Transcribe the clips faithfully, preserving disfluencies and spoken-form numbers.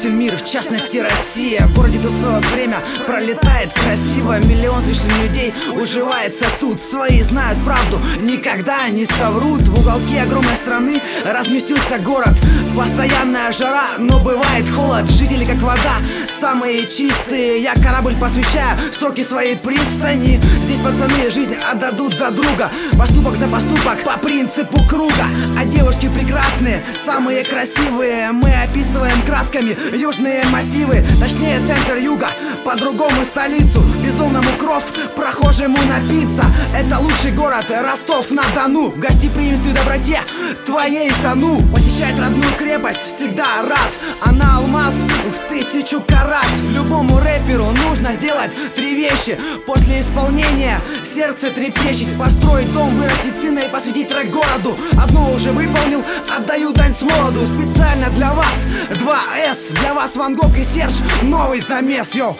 прекрасен мир, в частности Россия. В городе тусует время, пролетает красиво. Миллион с лишним людей уживается тут. Свои знают правду, никогда не соврут. В уголке огромной страны разместился город. Постоянная жара, но бывает холод. Жители как вода, самые чистые. Я корабль посвящаю строки своей пристани. Здесь пацаны жизнь отдадут за друга. Поступок за поступок по принципу круга. А девушки прекрасные, самые красивые. Мы описываем красками южные массивы, точнее центр юга, по-другому столицу. Бездомному кров, прохожему напиться. Это лучший город Ростов-на-Дону. В гостеприимстве, доброте твоей тону. Посещать родную крепость всегда рад. Она алмаз в тысячу карат. Любому рэперу нужно сделать три вещи. После исполнения сердце трепещет. Построить дом, вырастить сына и посвятить рэп городу. Одно уже выполнил, отдаю дань с молоду. Специально для вас два эс, для вас Ван Гог и Серж. Новый замес, йоу.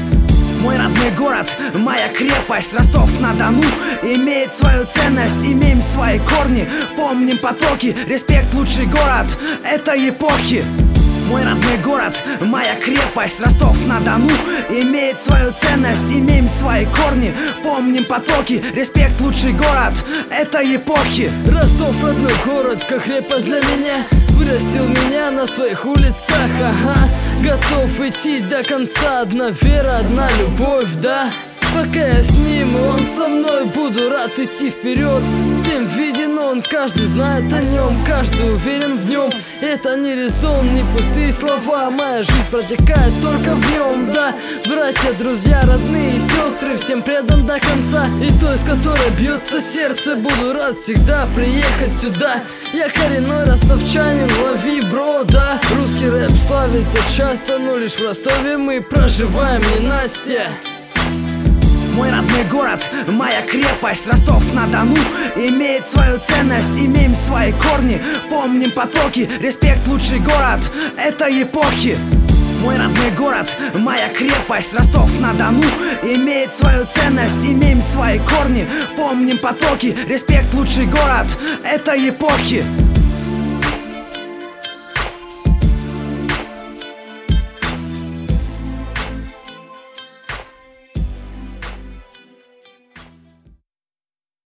Мой родной город, моя крепость, Ростов-на-Дону имеет свою ценность, имеем свои корни. Помним потоки, респект, лучший город этой эпохи. Мой родной город, моя крепость, Ростов-на-Дону имеет свою ценность, имеем свои корни. Помним потоки, респект, лучший город этой эпохи. Ростов родной город, как крепость для меня. Вырастил меня на своих улицах, ага. Готов идти до конца, одна вера, одна любовь, да. Пока я с ним, и он со мной, буду рад идти вперед. Всем виден он, каждый знает о нем, каждый уверен в нем. Это не резон, не пустые слова, моя жизнь протекает только в нем, да. Братья, друзья, родные, сестры, всем предан до конца. И той, с которой бьется сердце, буду рад всегда приехать сюда. Я коренной ростовчанин, лови, бро, да. Русский рэп славится часто, но лишь в Ростове мы проживаем ненастье. Мой родной город, моя крепость, Ростов-на-Дону имеет свою ценность, имеем свои корни. Помним потоки, респект, лучший город этой эпохи. Мой родной город, моя крепость, Ростов-на-Дону имеет свою ценность, имеем свои корни. Помним потоки, респект, лучший город этой эпохи.